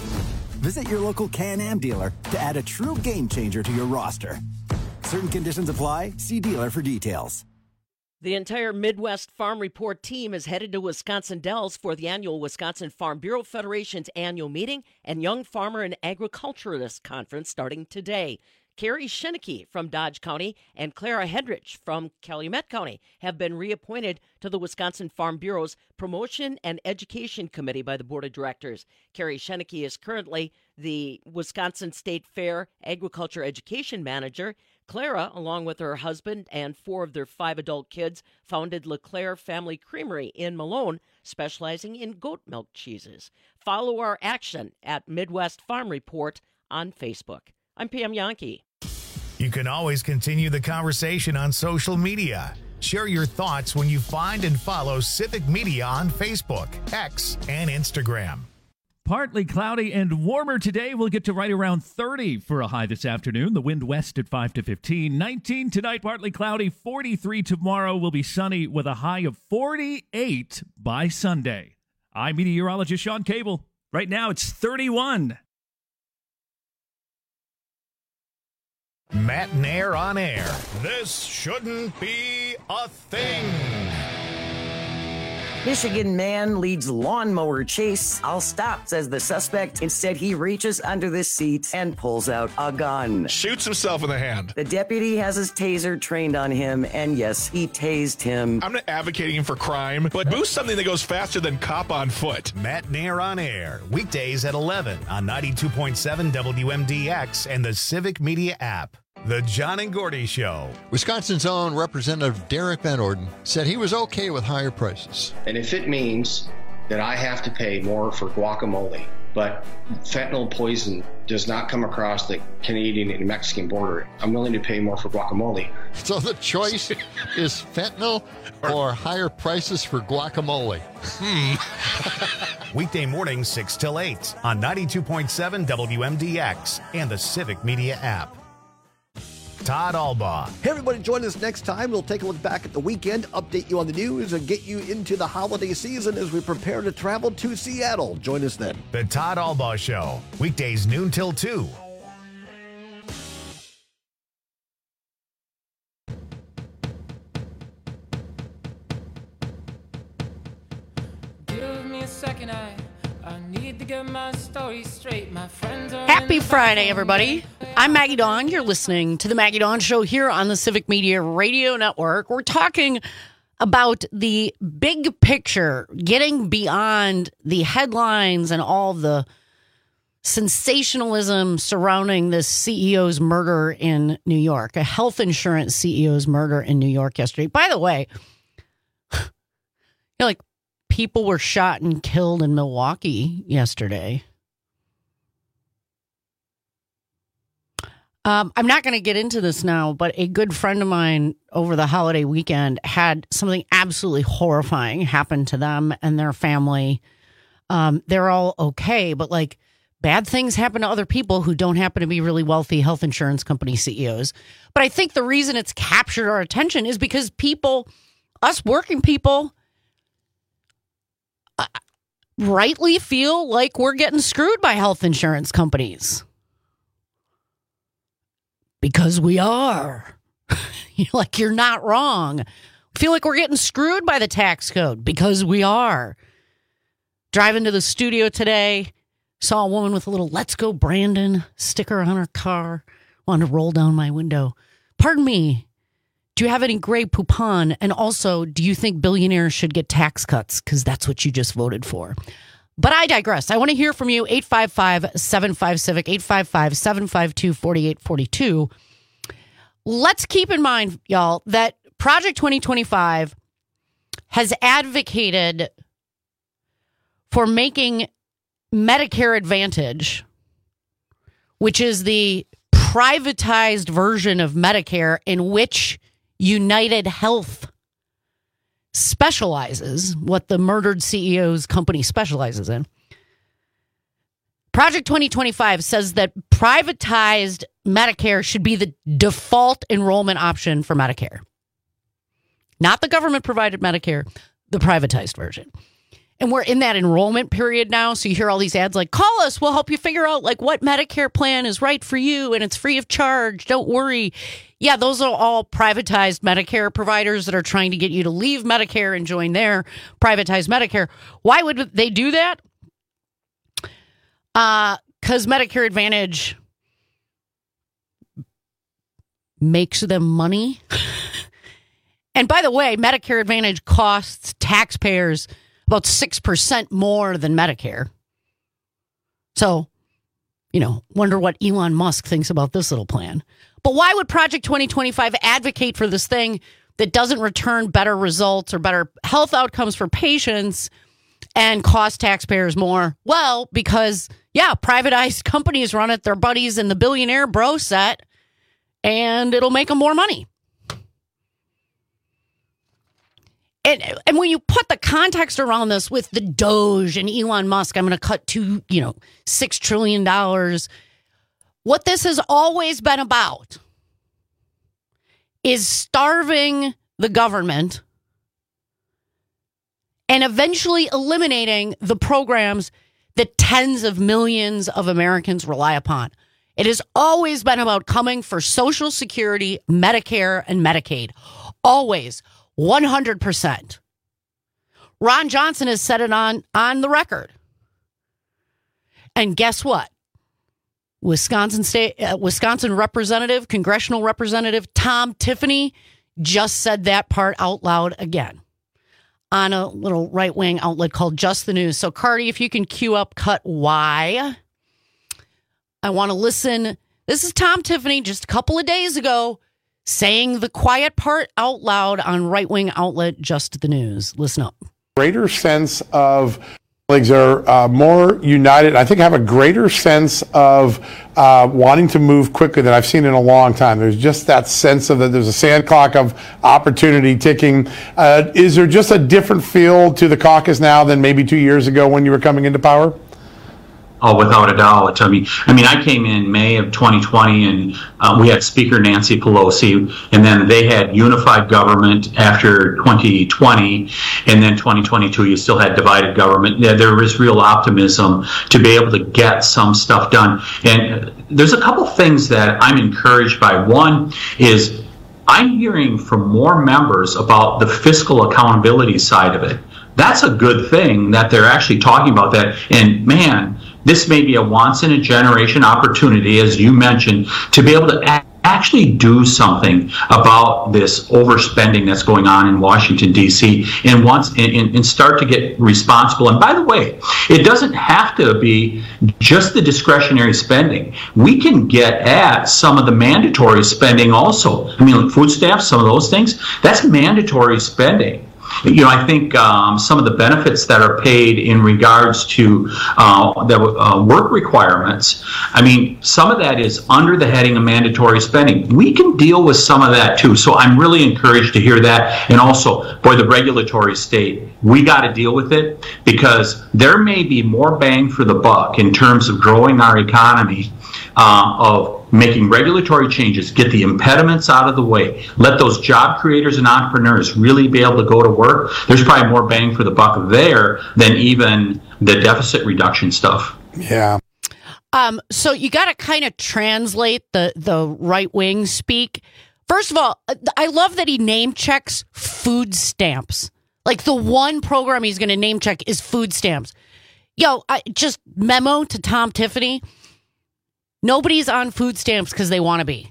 Visit your local Can-Am dealer to add a true game changer to your roster. Certain conditions apply. See dealer for details. The entire Midwest Farm Report team is headed to Wisconsin Dells for the annual Wisconsin Farm Bureau Federation's annual meeting and Young Farmer and Agriculturalist Conference starting today. Carrie Schenicke from Dodge County and Clara Hedrich from Calumet County have been reappointed to the Wisconsin Farm Bureau's Promotion and Education Committee by the Board of Directors. Carrie Schenicke is currently the Wisconsin State Fair Agriculture Education Manager. Clara, along with her husband and four of their five adult kids, founded LeClaire Family Creamery in Malone, specializing in goat milk cheeses. Follow our action at Midwest Farm Report on Facebook. I'm Pam Yankee. You can always continue the conversation on social media. Share your thoughts when you find and follow Civic Media on Facebook, X, and Instagram. Partly cloudy and warmer today. We'll get to right around thirty for a high this afternoon. The wind west at five to fifteen. nineteen tonight, partly cloudy. forty-three tomorrow. Will be sunny with a high of forty-eight by Sunday. I'm meteorologist Sean Cable. Right now it's thirty-one. Matt and Air on air. This shouldn't be a thing. Michigan man leads lawnmower chase. I'll stop, says the suspect. Instead, he reaches under the seat and pulls out a gun. Shoots himself in the hand. The deputy has his taser trained on him, and yes, he tased him. I'm not advocating for crime, but boost something that goes faster than cop on foot. Matt and Air on air. Weekdays at eleven on ninety-two point seven W M D X and the Civic Media app. The John and Gordy Show. Wisconsin's own Representative Derek Van Orden said he was okay with higher prices. And if it means that I have to pay more for guacamole, but fentanyl poison does not come across the Canadian and Mexican border, I'm willing to pay more for guacamole. So the choice is fentanyl or higher prices for guacamole? Hmm. Weekday mornings six till eight on ninety-two point seven W M D X and the Civic Media app. Todd Albaugh. Hey, everybody, join us next time. We'll take a look back at the weekend, update you on the news, and get you into the holiday season as we prepare to travel to Seattle. Join us then. The Todd Albaugh Show. Weekdays noon till two. Give me a second, I, I need to get my story straight. My friends are Happy Friday, everybody. I'm Maggie Dawn. You're listening to the Maggie Dawn Show here on the Civic Media Radio Network. We're talking about the big picture, getting beyond the headlines and all the sensationalism surrounding this C E O's murder in New York, a health insurance C E O's murder in New York yesterday. By the way, you know, like people were shot and killed in Milwaukee yesterday. Um, I'm not going to get into this now, but a good friend of mine over the holiday weekend had something absolutely horrifying happen to them and their family. Um, they're all okay, but like bad things happen to other people who don't happen to be really wealthy health insurance company C E Os. But I think the reason it's captured our attention is because people, us working people, uh, rightly feel like we're getting screwed by health insurance companies. Because we are. You're like, you're not wrong. I feel like we're getting screwed by the tax code because we are. Driving to the studio today, saw a woman with a little "Let's Go Brandon" sticker on her car. Wanted to roll down my window. Pardon me, do you have any Grey Poupon? And also, do you think billionaires should get tax cuts? Because that's what you just voted for. But I digress. I want to hear from you. eight five five, seven five, CIVIC, eight five five, seven five two, four eight four two. Let's keep in mind, y'all, that Project twenty twenty-five has advocated for making Medicare Advantage, which is the privatized version of Medicare in which United Health specializes, what the murdered C E O's company specializes in. Project twenty twenty-five says that privatized Medicare should be the default enrollment option for Medicare. Not the government-provided Medicare, the privatized version. And we're in that enrollment period now, so you hear all these ads like, call us, we'll help you figure out like what Medicare plan is right for you, and it's free of charge, don't worry. Yeah, those are all privatized Medicare providers that are trying to get you to leave Medicare and join their privatized Medicare. Why would they do that? Uh, because Medicare Advantage makes them money. And by the way, Medicare Advantage costs taxpayers about six percent more than Medicare. So, you know, wonder what Elon Musk thinks about this little plan. But why would Project twenty twenty-five advocate for this thing that doesn't return better results or better health outcomes for patients and cost taxpayers more? Well, because, yeah, privatized companies run it, their buddies in the billionaire bro set, and it'll make them more money. And, and when you put the context around this with the Doge and Elon Musk, I'm going to cut to, you know, six trillion dollars. What this has always been about is starving the government and eventually eliminating the programs that tens of millions of Americans rely upon. It has always been about coming for Social Security, Medicare, and Medicaid. Always. one hundred percent. Ron Johnson has said it on, on the record. And guess what? Wisconsin State, uh, Wisconsin Representative, Congressional Representative Tom Tiffany just said that part out loud again on a little right-wing outlet called Just the News. So, Cardi, if you can cue up cut Y, I want to listen. This is Tom Tiffany just a couple of days ago saying the quiet part out loud on right-wing outlet Just the News. Listen up. Greater sense of colleagues are uh, more united. I think have a greater sense of uh, wanting to move quickly than I've seen in a long time. There's just that sense of that there's a sand clock of opportunity ticking. Uh, is there just a different feel to the caucus now than maybe two years ago when you were coming into power? Oh, without a doubt. I mean, I mean, I came in May of twenty twenty, and uh, we had Speaker Nancy Pelosi, and then they had unified government after twenty twenty, and then twenty twenty-two, you still had divided government. Yeah, there was real optimism to be able to get some stuff done. And there's a couple things that I'm encouraged by. One is I'm hearing from more members about the fiscal accountability side of it. That's a good thing that they're actually talking about that. And man, this may be a once-in-a-generation opportunity, as you mentioned, to be able to act actually do something about this overspending that's going on in Washington, D C, and once and, and start to get responsible. And by the way, it doesn't have to be just the discretionary spending. We can get at some of the mandatory spending also. I mean, like food stamps, some of those things, that's mandatory spending. You know, I think um, some of the benefits that are paid in regards to uh, the uh, work requirements, I mean, some of that is under the heading of mandatory spending. We can deal with some of that too. So I'm really encouraged to hear that. And also, boy, the regulatory state, we got to deal with it because there may be more bang for the buck in terms of growing our economy uh, of making regulatory changes, get the impediments out of the way, let those job creators and entrepreneurs really be able to go to work. There's probably more bang for the buck there than even the deficit reduction stuff. Yeah. Um, so you got to kind of translate the, the right wing speak. First of all, I love that he name checks food stamps. Like the one program he's going to name check is food stamps. Yo, I, just memo to Tom Tiffany. Nobody's on food stamps because they want to be.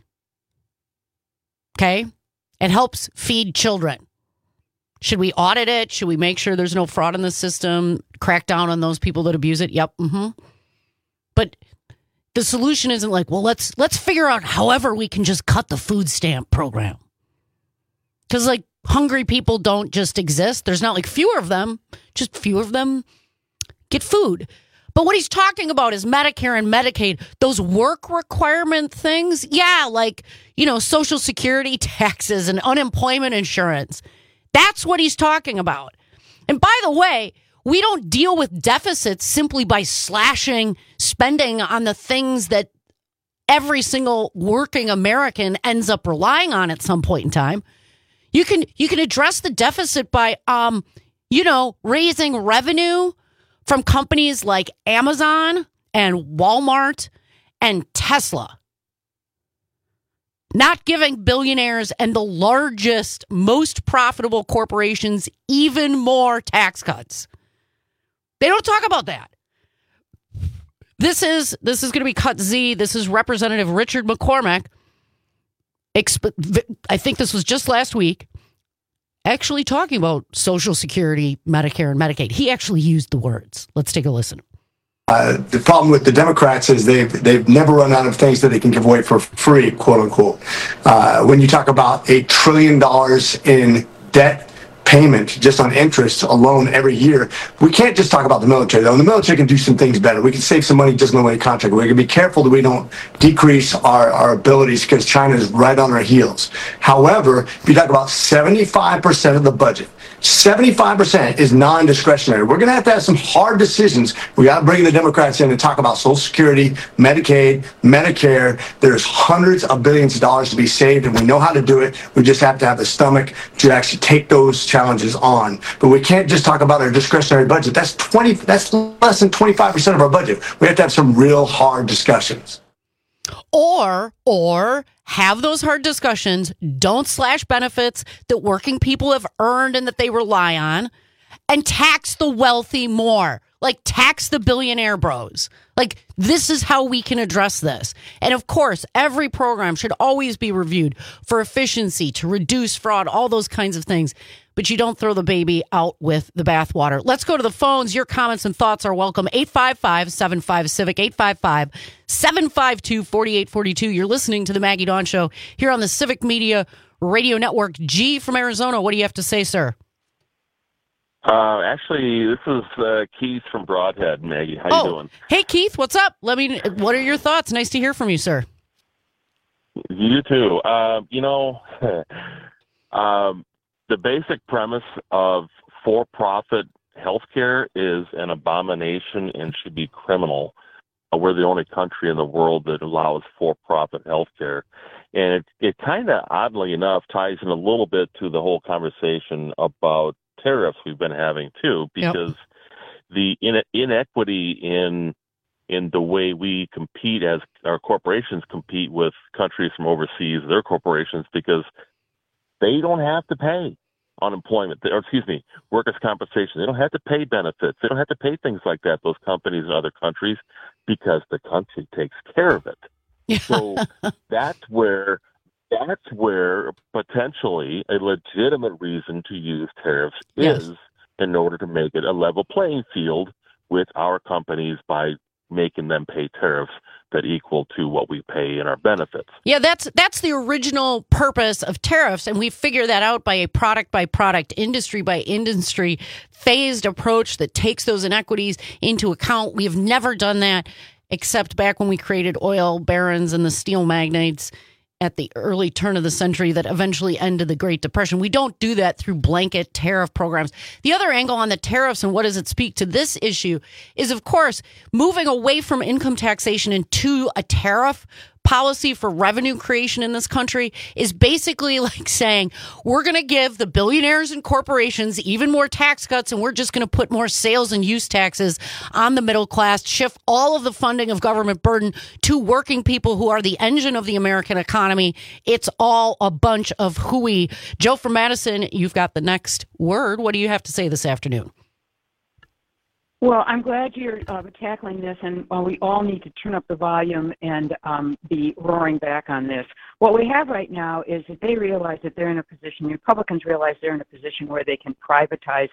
Okay? It helps feed children. Should we audit it? Should we make sure there's no fraud in the system? Crack down on those people that abuse it? Yep. Mm-hmm. But the solution isn't like, well, let's let's figure out however we can just cut the food stamp program. Because, like, hungry people don't just exist. There's not, like, fewer of them. Just fewer of them get food. But what he's talking about is Medicare and Medicaid, those work requirement things. Yeah, like, you know, Social Security taxes and unemployment insurance. That's what he's talking about. And by the way, we don't deal with deficits simply by slashing spending on the things that every single working American ends up relying on at some point in time. You can you can address the deficit by, um, you know, raising revenue from companies like Amazon and Walmart and Tesla. Not giving billionaires and the largest, most profitable corporations even more tax cuts. They don't talk about that. This is this is going to be Cut Z. This is Representative Richard McCormick. Exp- I think this was just last week. Actually talking about Social Security, Medicare, and Medicaid. He actually used the words. Let's take a listen. Uh, the problem with the Democrats is they've they've never run out of things that they can give away for free, quote unquote. Uh, when you talk about a trillion dollars in debt payment just on interest alone every year, we can't just talk about the military, though. And the military can do some things better. We can save some money just in the way of contract. We can be careful that we don't decrease our, our abilities because China is right on our heels. However, if you talk about seventy-five percent of the budget, seventy-five percent is non-discretionary. We're going to have to have some hard decisions. We got to bring the Democrats in and talk about Social Security, Medicaid, Medicare. There's hundreds of billions of dollars to be saved, and we know how to do it. We just have to have the stomach to actually take those challenges on. But we can't just talk about our discretionary budget. That's twenty. That's less than twenty-five percent of our budget. We have to have some real hard discussions. Or, or have those hard discussions. Don't slash benefits that working people have earned and that they rely on, and tax the wealthy more. Like, tax the billionaire bros. Like, this is how we can address this. And of course, every program should always be reviewed for efficiency, to reduce fraud, all those kinds of things. But you don't throw the baby out with the bathwater. Let's go to the phones. Your comments and thoughts are welcome. eight five five, seven five, civic, eight five five, seven five two, four eight four two. You're listening to the Maggie Dawn Show here on the Civic Media Radio Network. G from Arizona, what do you have to say, sir? Uh, actually, this is uh, Keith from Broadhead, Maggie. How oh, you doing? Hey, Keith, what's up? Let me. What are your thoughts? Nice to hear from you, sir. You too. Uh, you know, um, the basic premise of for-profit healthcare is an abomination and should be criminal. Uh, we're the only country in the world that allows for-profit healthcare. And it, it kind of, oddly enough, ties in a little bit to the whole conversation about tariffs we've been having too, because yep. the in- inequity in in the way we compete as our corporations compete with countries from overseas, their corporations, because they don't have to pay. unemployment, or excuse me, workers' compensation. They don't have to pay benefits. They don't have to pay things like that, those companies in other countries, because the country takes care of it. Yeah. So that's where that's where potentially a legitimate reason to use tariffs Yes. is, in order to make it a level playing field with our companies by making them pay tariffs that equal to what we pay in our benefits. Yeah, that's that's the original purpose of tariffs, and we figure that out by a product by product, industry by industry, phased approach that takes those inequities into account. We have never done that except back when we created oil barons and the steel magnates at the early turn of the century that eventually ended the Great Depression. We don't do that through blanket tariff programs. The other angle on the tariffs and what does it speak to this issue is, of course, moving away from income taxation into a tariff policy for revenue creation in this country is basically like saying we're going to give the billionaires and corporations even more tax cuts, and we're just going to put more sales and use taxes on the middle class, shift all of the funding of government burden to working people who are the engine of the American economy. It's all a bunch of hooey. Joe from Madison, you've got the next word. What do you have to say this afternoon? Well, I'm glad you're uh, tackling this, and uh, we all need to turn up the volume and um, be roaring back on this. What we have right now is that they realize that they're in a position, Republicans realize they're in a position where they can privatize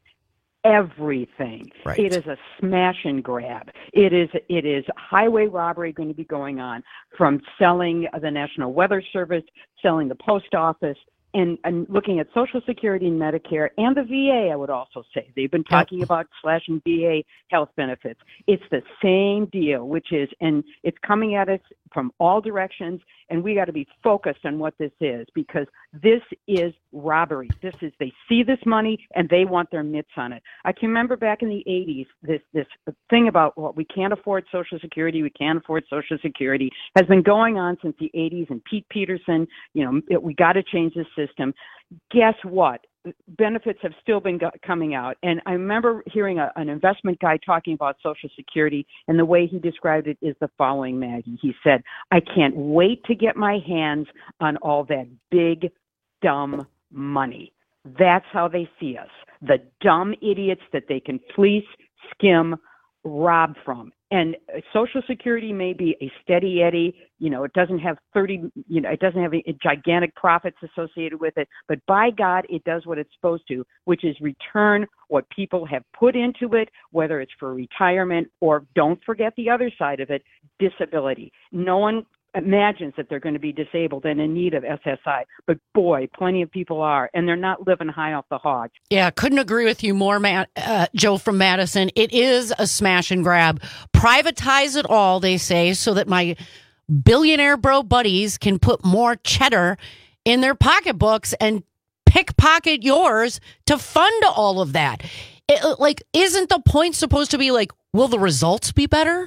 everything. Right. It is a smash and grab. It is it is highway robbery going to be going on, from selling the National Weather Service, selling the post office, And, and looking at Social Security and Medicare and the V A, I would also say. They've been talking yep. about slashing V A health benefits. It's the same deal, which is, and it's coming at us from all directions, and we got to be focused on what this is, because this is robbery. This is, they see this money and they want their mitts on it. I can remember back in the eighties, this, this thing about, well, we can't afford Social Security, we can't afford Social Security has been going on since the eighties, and Pete Peterson, you know, it, we got to change this system. Guess what? Benefits have still been go- coming out. And I remember hearing a, an investment guy talking about Social Security, and the way he described it is the following, Maggie. He said, I can't wait to get my hands on all that big, dumb money. That's how they see us, the dumb idiots that they can fleece, skim, rob from. And Social Security may be a steady Eddie, you know, it doesn't have thirty, you know, it doesn't have a, a gigantic profits associated with it, but by God, it does what it's supposed to, which is return what people have put into it, whether it's for retirement or, don't forget the other side of it, disability. No one imagines that they're going to be disabled and in need of S S I, but boy, plenty of people are, and they're not living high off the hog. Yeah, couldn't agree with you more, Matt, uh, Joe from Madison. It is a smash and grab. Privatize it all, they say, so that my billionaire bro buddies can put more cheddar in their pocketbooks and pickpocket yours to fund all of that. It, like, isn't the point supposed to be like, will the results be better?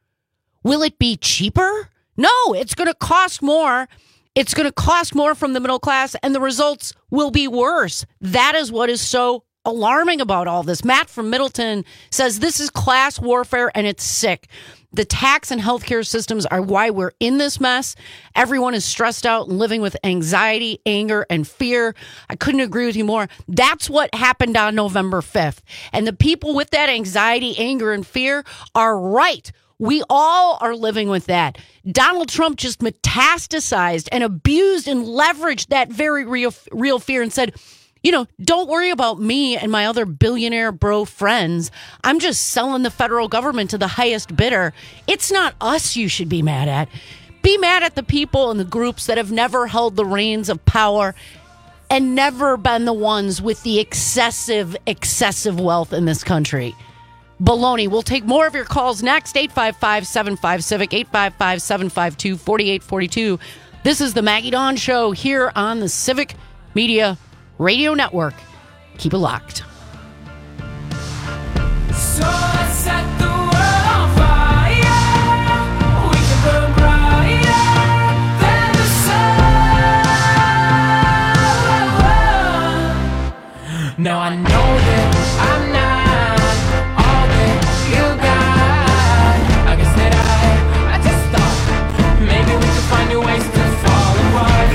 Will it be cheaper? No, it's going to cost more. It's going to cost more from the middle class, and the results will be worse. That is what is so alarming about all this. Matt from Middleton says this is class warfare, and it's sick. The tax and healthcare systems are why we're in this mess. Everyone is stressed out and living with anxiety, anger, and fear. I couldn't agree with you more. That's what happened on November fifth. And the people with that anxiety, anger, and fear are right. We all are living with that. Donald Trump just metastasized and abused and leveraged that very real, real fear and said, you know, don't worry about me and my other billionaire bro friends. I'm just selling the federal government to the highest bidder. It's not us you should be mad at. Be mad at the people and the groups that have never held the reins of power and never been the ones with the excessive, excessive wealth in this country. Baloney. We'll take more of your calls next. eight five five, seven five, CIVIC, eight five five, seven five two, four eight four two. This is the Maggie Dawn Show here on the Civic Media Radio Network. Keep it locked. So I set the world on fire. We can burn brighter than the sun. Now I know that I'm not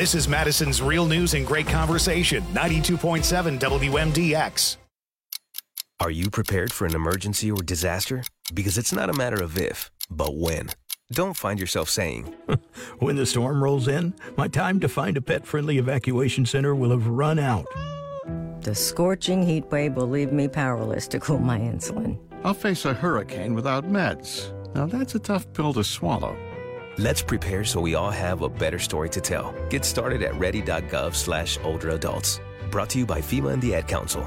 This is Madison's Real News and Great Conversation, ninety-two point seven W M D X. Are you prepared for an emergency or disaster? Because it's not a matter of if, but when. Don't find yourself saying, when the storm rolls in, my time to find a pet-friendly evacuation center will have run out. The scorching heat wave will leave me powerless to cool my insulin. I'll face a hurricane without meds. Now that's a tough pill to swallow. Let's prepare so we all have a better story to tell. Get started at ready.gov slash older adults. Brought to you by FEMA and the Ad Council.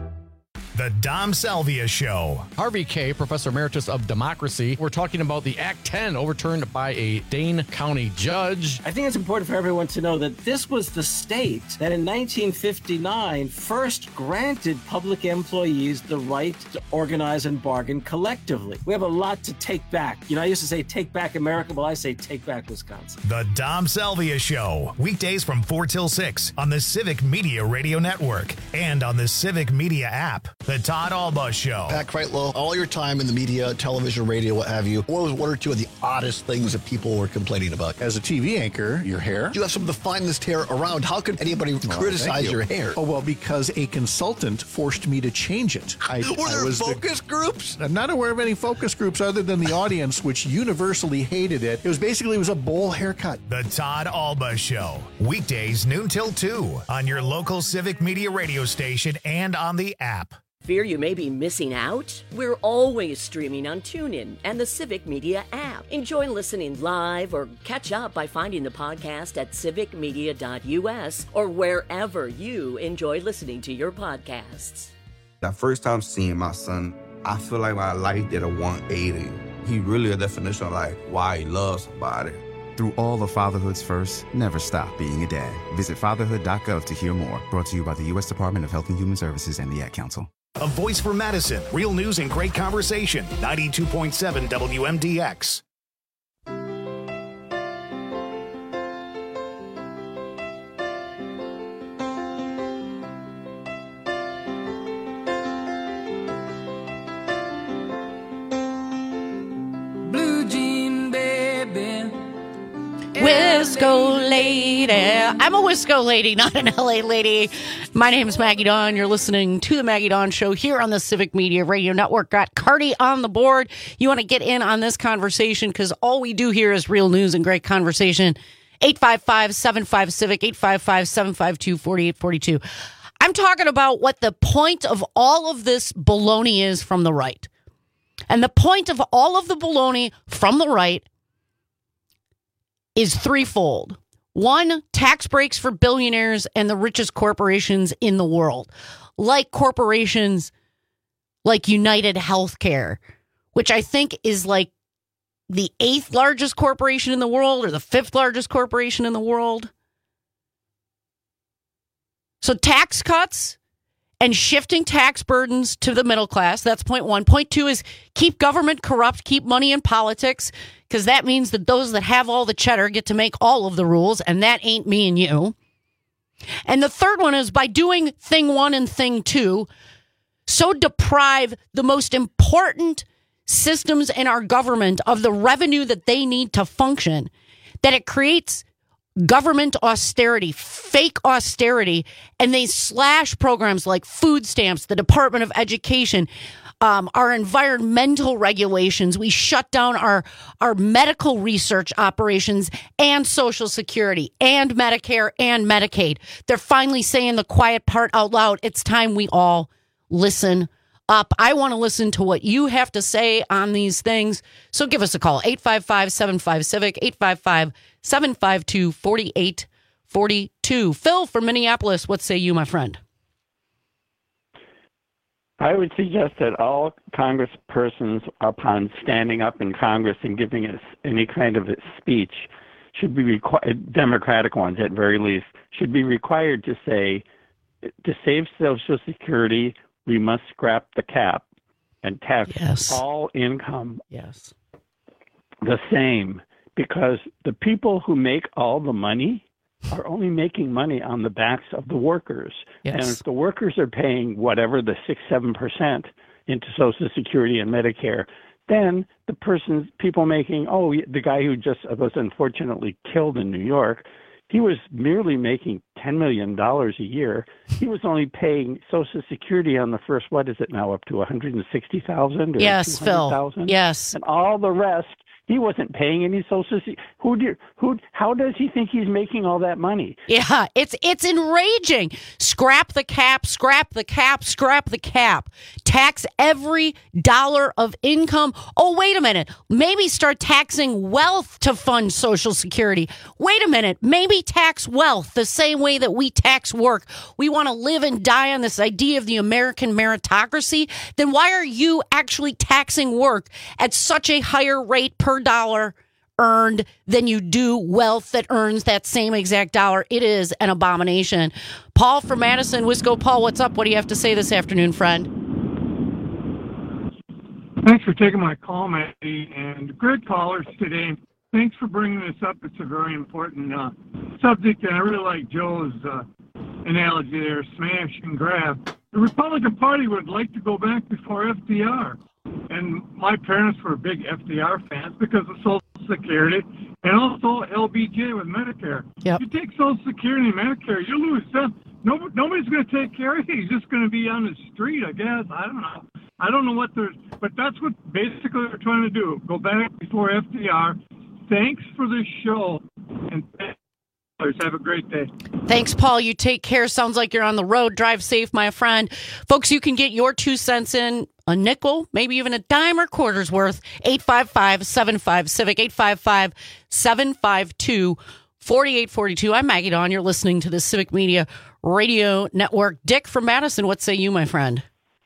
The Dom Salvia Show. Harvey Kaye, Professor Emeritus of Democracy. We're talking about the Act ten overturned by a Dane County judge. I think it's important for everyone to know that this was the state that in nineteen fifty-nine first granted public employees the right to organize and bargain collectively. We have a lot to take back. You know, I used to say take back America. Well, I say take back Wisconsin. The Dom Salvia Show. Weekdays from four till six on the Civic Media Radio Network and on the Civic Media app. The Todd Alba Show. Pat Kreitlow, all your time in the media, television, radio, what have you, what was one or two of the oddest things that people were complaining about? As a T V anchor, your hair. You have some of the finest hair around. How could anybody oh, criticize you. your hair? Oh, well, because a consultant forced me to change it. I, were there I was focus the, groups? I'm not aware of any focus groups other than the audience, which universally hated it. It was basically, it was a bowl haircut. The Todd Alba Show. Weekdays, noon till two on your local Civic Media radio station and on the app. Fear you may be missing out? We're always streaming on TuneIn and the Civic Media app. Enjoy listening live or catch up by finding the podcast at civic media dot U S or wherever you enjoy listening to your podcasts. The first time seeing my son, I feel like my life did a one eighty. He really a definition of like why he loves somebody. Through all of fatherhood's first, never stop being a dad. Visit fatherhood dot gov to hear more. Brought to you by the U S Department of Health and Human Services and the Ad Council. A voice for Madison. Real news and great conversation. ninety-two point seven W M D X. Blue jean baby. Wisco lady. I'm a Wisco lady, not an L A lady. My name's Maggie Dawn. You're listening to the Maggie Dawn Show here on the Civic Media Radio Network. Got Cardi on the board. You want to get in on this conversation because all we do here is real news and great conversation. eight five five, seven five, Civic, eight five five, seven five two, four eight four two. I'm talking about what the point of all of this baloney is from the right. And the point of all of the baloney from the right is threefold. One, tax breaks for billionaires and the richest corporations in the world, like corporations like United Healthcare, which I think is like the eighth largest corporation in the world or the fifth largest corporation in the world. So tax cuts and shifting tax burdens to the middle class. That's point one. Point two is keep government corrupt, keep money in politics, because that means that those that have all the cheddar get to make all of the rules, and that ain't me and you. And the third one is by doing thing one and thing two, so deprive the most important systems in our government of the revenue that they need to function, that it creates government austerity, fake austerity, and they slash programs like food stamps, the Department of Education, um, our environmental regulations. We shut down our, our medical research operations and Social Security and Medicare and Medicaid. They're finally saying the quiet part out loud. It's time we all listen up. I want to listen to what you have to say on these things. So give us a call, eight five five, seven five, Civic, eight five five, seven five two, four eight four two. Phil from Minneapolis, what say you, my friend? I would suggest that all congresspersons, upon standing up in Congress and giving us any kind of a speech, should be required, Democratic ones at very least, should be required to say, to save Social Security, we must scrap the cap and tax yes. all income yes. the same, because the people who make all the money are only making money on the backs of the workers. Yes. And if the workers are paying whatever the six, seven percent into Social Security and Medicare, then the persons, people making, oh, the guy who just was unfortunately killed in New York, he was merely making ten million dollars a year. He was only paying Social Security on the first, what is it now, up to one hundred sixty thousand dollars? Yes, Phil. Yes. And all the rest, he wasn't paying any Social Security. Who do, who, how does he think he's making all that money? Yeah, it's it's enraging. Scrap the cap, scrap the cap, scrap the cap. Tax every dollar of income. Oh, wait a minute. Maybe start taxing wealth to fund Social Security. Wait a minute. Maybe tax wealth the same way that we tax work. We want to live and die on this idea of the American meritocracy. Then why are you actually taxing work at such a higher rate per dollar earned than you do wealth that earns that same exact dollar? It is an abomination. Paul from Madison, Wisco. Paul, what's up? What do you have to say this afternoon, friend? Thanks for taking my call, Maggie, and great callers today. Thanks for bringing this up. It's a very important uh, subject, and I really like Joe's uh, analogy there, smash and grab. The Republican Party would like to go back before F D R. And my parents were big F D R fans because of Social Security and also L B J with Medicare. Yep. You take Social Security and Medicare, you lose them. Nobody, nobody's going to take care of you. He's just going to be on the street, I guess. I don't know. I don't know what they're, but that's what basically they're trying to do. Go back before F D R. Thanks for the show, and have a great day. Thanks, Paul. You take care. Sounds like you're on the road. Drive safe, my friend. Folks, you can get your two cents in, a nickel, maybe even a dime or quarter's worth. eight five five, seven five, CIVIC, eight five five, seven five two, four eight four two. I'm Maggie Dawn. You're listening to the Civic Media Radio Network. Dick from Madison, what say you, my friend?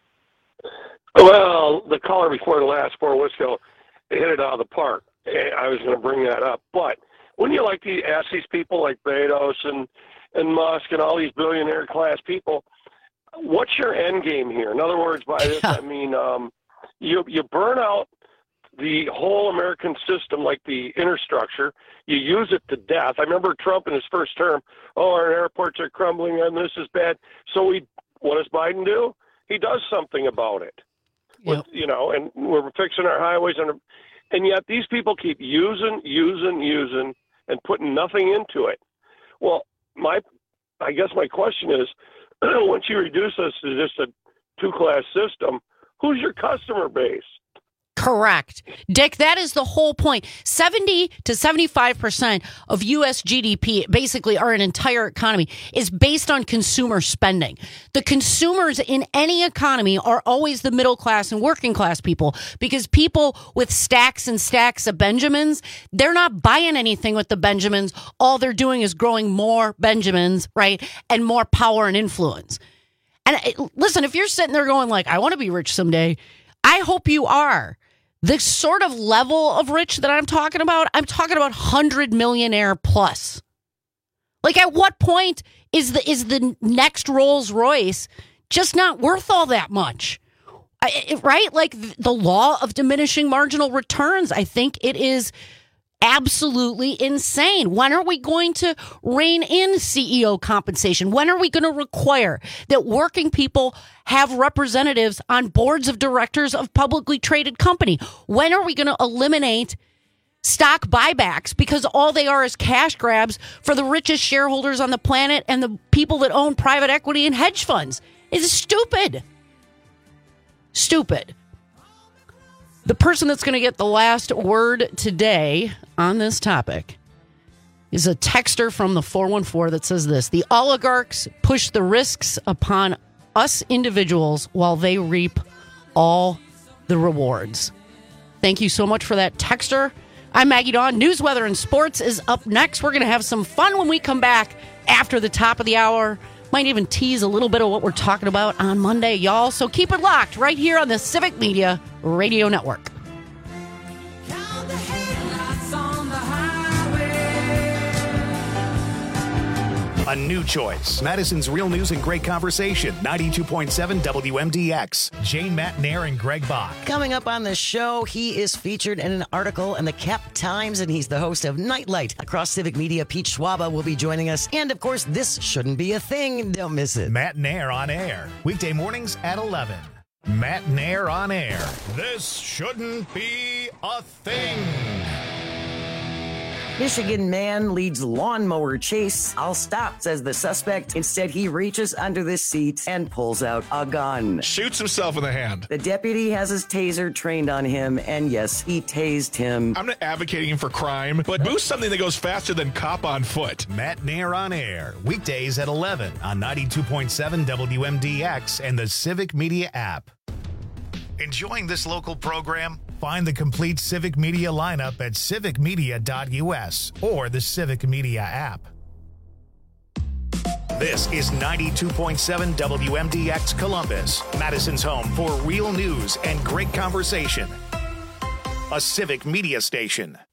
Well, the caller before the last, four Wisco, hit it out of the park. I was going to bring that up. But wouldn't you like to ask these people like Bezos and, and Musk and all these billionaire class people, what's your end game here? In other words, by this, I mean, um, you, you burn out the whole American system, like the infrastructure. You use it to death. I remember Trump in his first term, oh, our airports are crumbling and this is bad. So we, what does Biden do? He does something about it. With, you know, and we're fixing our highways, and and yet these people keep using, using, using, and putting nothing into it. Well, my, I guess my question is, once you reduce us to just a two-class system, who's your customer base? Correct. Dick, that is the whole point. seventy to seventy-five percent of U S G D P, basically our entire economy, is based on consumer spending. The consumers in any economy are always the middle class and working class people, because people with stacks and stacks of Benjamins, they're not buying anything with the Benjamins. All they're doing is growing more Benjamins, right? And more power and influence. And listen, if you're sitting there going like, I want to be rich someday, I hope you are. The sort of level of rich that I'm talking about, I'm talking about hundred millionaire plus. Like, at what point is the is the next Rolls Royce just not worth all that much? I, right? Like, the law of diminishing marginal returns, I think it is absolutely insane. When are we going to rein in C E O compensation? When are we going to require that working people have representatives on boards of directors of publicly traded company? When are we going to eliminate stock buybacks, because all they are is cash grabs for the richest shareholders on the planet and the people that own private equity and hedge funds? It's stupid. Stupid. The person that's going to get the last word today on this topic is a texter from the four one four that says this: the oligarchs push the risks upon us individuals while they reap all the rewards. Thank you so much for that, texter. I'm Maggie Dawn. News, weather, and sports is up next. We're going to have some fun when we come back after the top of the hour. Might even tease a little bit of what we're talking about on Monday, y'all. So keep it locked right here on the Civic Media Radio Network. A new choice. Madison's real news and great conversation. ninety-two point seven W M D X. Jane Matt Nair and Greg Bach. Coming up on the show, he is featured in an article in the Cap Times, and he's the host of Nightlight. Across Civic Media, Pete Schwaba will be joining us. And, of course, this shouldn't be a thing. Don't miss it. Matt Nair on air. Weekday mornings at eleven. Matt Nair on air. This shouldn't be a thing. Michigan man leads lawnmower chase. I'll stop, says the suspect. Instead, he reaches under the seat and pulls out a gun. Shoots himself in the hand. The deputy has his taser trained on him, and yes, he tased him. I'm not advocating for crime, but boost something that goes faster than cop on foot. Matt Nair on air, weekdays at eleven on ninety-two point seven W M D X and the Civic Media app. Enjoying this local program? Find the complete Civic Media lineup at civic media dot U S or the Civic Media app. This is ninety-two point seven W M D X Columbus, Madison's home for real news and great conversation. A Civic Media station.